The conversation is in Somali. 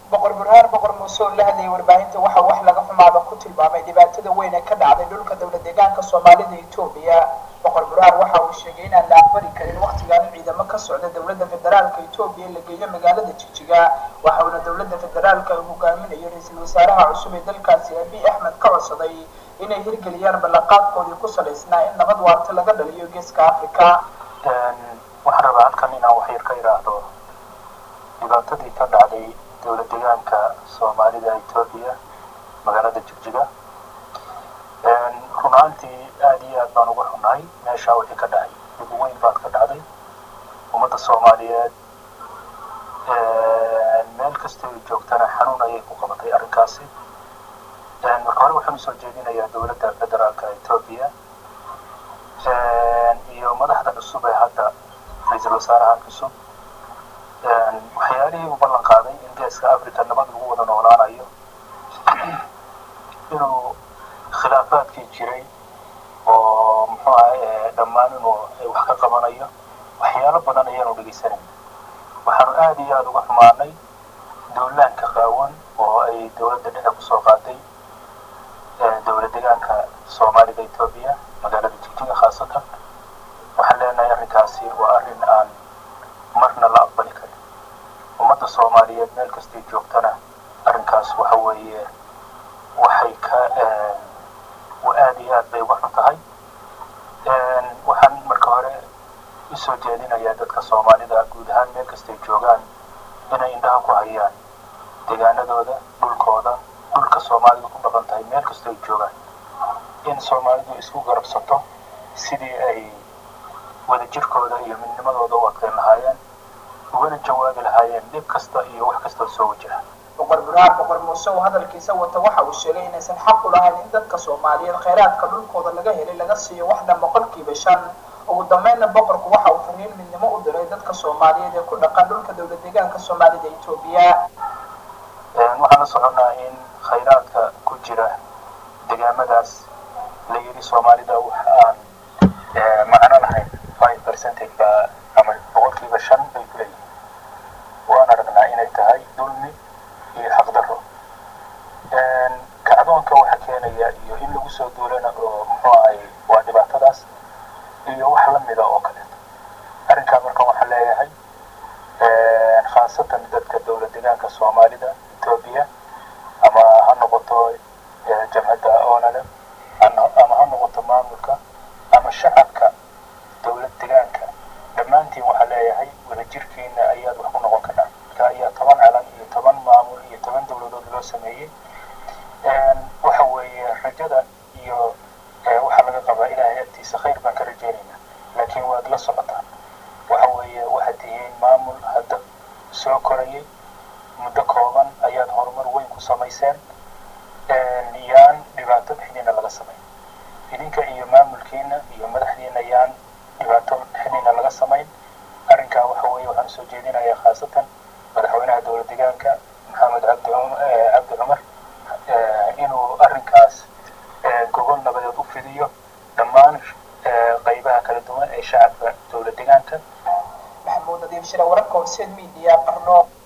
boqor burhaan boqor muuse oo la hadlayay warbaahinta waxa wax laga xumaada ku tilmaamay dhibaatada weyn ee ka dhacday dhulka dowlad deegaanka Soomaalida Itoobiya. boqor burhaan waxa uu sheegay in aan la aqbali karin waqtigan ciidamo ka socda dowladda federaalka Itoobiya la geeyo magaalada Jigjiga. waxa uu dowladda federaalka hogaaminayo ra'iisul wasaaraha cusub ee dalkaasi Abiy Ahmed ka codsaday inay hirgeliyaan ballanqaadkoodii ku salaysnaa in nabad waarta laga dhaliyo geeska Afrika. waxaan rabaa halkan inaan wax yar ka iraahdo dhibaatadii ka dhacday dowlad deegaanka Soomaalida Itoobiya magaalada Jigjiga. run ahaantii aad iyo aad baan uga xunahay meesha wixii ka dhacay. dib weyn baad ka dhacday ummadda Soomaaliyeed meel kasta ay joogtana xanuun ayay ku qabatay arrinkaasi. marka hore waxaan usoo jeedinayaa dowladda federaalka Itoobiya iyo madaxda cusub ee hadda ra'iisul wasaaraha cusub waxyaalihii uu ballan qaaday in geeska Afrika nabad lagu wada noolaanayo inuu khilaafaadkii jiray oo muxuu ahaa dhammaan inuu wax ka qabanayo waxyaalo badan ayaanu dhegeysanay. waxaanu aad iyo aad uga xumaanay duulaanka qaawan oo ay dowladda dhexe kusoo qaaday dowlad deegaanka Soomaalida Itoobiya magaalada Jigjiga khaasatan. waxaan leenahay arrinkaasi waa arrin aan marna la aqbali karin. ummadda Soomaaliyeed meel kastay joogtana arrinkaas waxa weeye waxay ka aad iyo aad bay uga xun tahay. waxaan marka hore usoo jeedinayaa dadka Soomaalida guud ahaan meel kastay joogaan inay indhaha ku hayaan deegaanadooda, dhulkooda, dhulka Soomaalidu ku dhaqan tahay meel kastay joogaan, in Soomaalidu isku garabsato sidii ay wadajirkooda iyo midnimadooda u adkeyn lahaayeen, ugana jawaabi lahaayeen dhib kasta iyo wax kasta soo wajaha. boqor burhaan boqor muuse oo hadalkiisa wata waxa uu sheegay inaysan xaq u lahayn in dadka Soomaaliyeed kheyraadka dhulkooda laga helay laga siiyo wax dhan 5%. ugu dambeynna boqorku waxa uu fariin midnimo u diray dadka Soomaaliyeed ee ku dhaqan dhulka dowlad deegaanka Soomaalida Itoobiya. waxaan soconaa in kheyraadka ku jira deegaamadaas la yiri Soomaalida waxa aan macna lahayn 5% ba ama 5% bay ku leeyihiin. waan aragnaa inay tahay dulmi iyo xaq darro. kacdoonka waxa keenaya iyo in lagu soo duulana oo muxuu ahay waa dhibaatadaas iyo wax la mid ah oo kale. arrinkaa marka waxaan leeyahay khaasatan dadka dowlad deegaanka Soomaalida Itoobiya ama ha noqoto jamhadda ONLF ama ha noqoto maamulka ama shacabka dowlad deegaanka dhammaantiin waxaan leeyahay wadajirkiina ayaad wax ku noqon kartaa. marka ayaa 10 calan iyo 10 maamul iyo 10 dowladood loo sameeyey. waxa weeye rajada iyo waxa laga qabaa ilaahay agtiisa khayr baan ka rajaynaynaa. laakiin waad la socotaan waxa weeye waxaad tihiin maamul hadda soo korayay muddo kooban ayaad horumar weyn ku samayseen. yaan dhibaato dhexdiina laga samayn. idinka iyo maamulkiina iyo madaxdiina yaan dhibaato dhexdiina laga samayn. arrinkaa waxa weeye waxaan soo jeedinayaa khaasatan madaxweynaha dowlad deegaanka Maxamed Cabdi Cumar inuu arrinkaas gobol nabadeed u fidiyo dhammaan qaybaha kala duwan ee shacabka dowlad deegaanka. maxamuud nadiif shira wararka horseed media qarno.